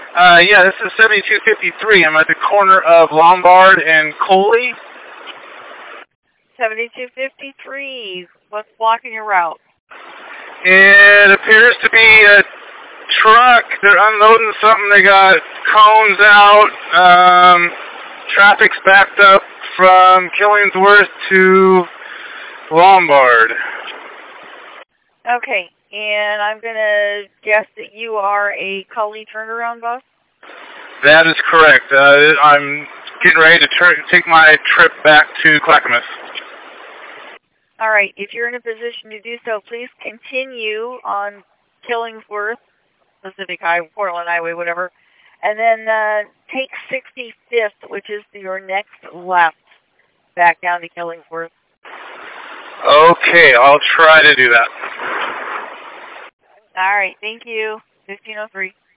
Yeah, this is 7253. I'm at the corner of Lombard and Coley. 7253. What's blocking your route? It appears to be a truck. They're unloading something. They got cones out. Traffic's backed up from Killingsworth to Lombard. Okay, and I'm going to guess that you are a Cully turnaround bus? That is correct. I'm getting ready to take my trip back to Clackamas. All right, if you're in a position to do so, please continue on Killingsworth, Pacific Highway, Portland Highway, whatever, and then take 65th, which is your next left, back down to Killingsworth. Okay, I'll try to do that. All right, thank you. 1503.